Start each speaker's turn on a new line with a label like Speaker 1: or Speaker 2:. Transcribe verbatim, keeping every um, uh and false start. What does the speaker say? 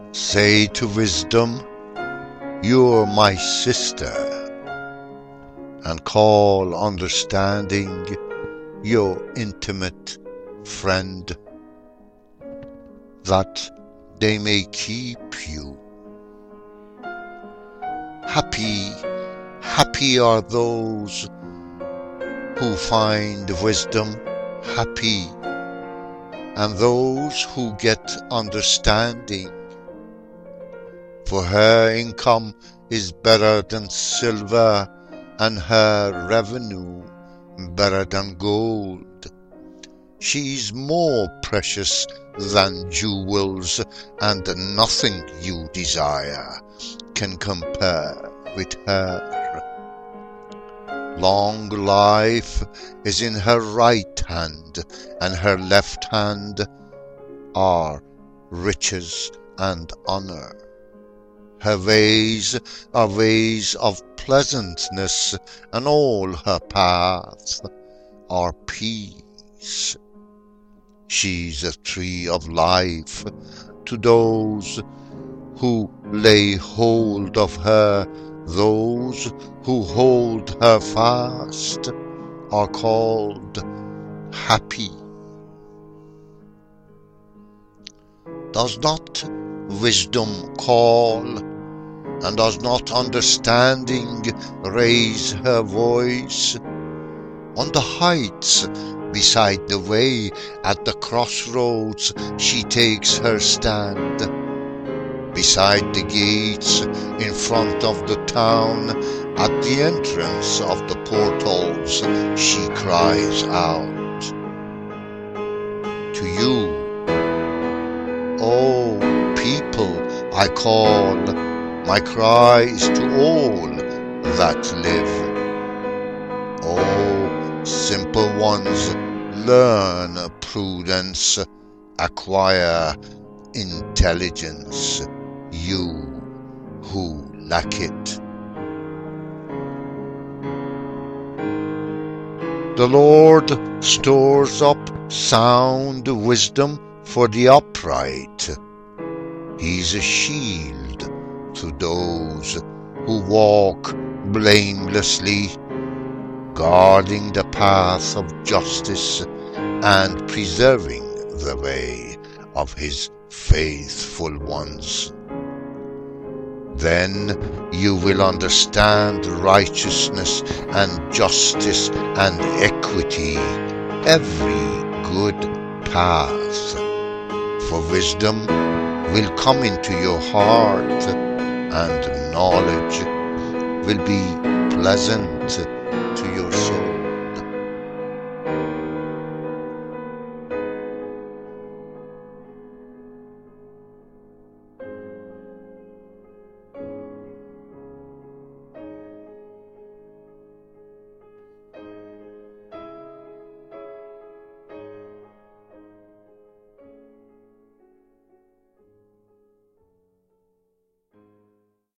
Speaker 1: Say to wisdom, "You're my sister," and call understanding your intimate friend, that they may keep you. Happy, happy are those who find wisdom, happy, and those who get understanding. For her income is better than silver, and her revenue better than gold. She's more precious than jewels, and nothing you desire can compare with her. Long life is in her right hand, and her left hand are riches and honor. Her ways are ways of pleasantness, and all her paths are peace. She's a tree of life to those who lay hold of her. Those who hold her fast are called happy. Does not wisdom call, and does not understanding raise her voice? On the heights beside the way, at the crossroads, she takes her stand. Beside the gates, in front of the town, at the entrance of the portals, she cries out to you, "O people, I call, my cries to all that live. O simple ones, learn prudence, acquire intelligence, you who lack it." The Lord stores up sound wisdom for the upright. He's a shield to those who walk blamelessly, guarding the path of justice and preserving the way of his faithful ones. Then you will understand righteousness and justice and equity, every good path. For wisdom will come into your heart, and knowledge will be pleasant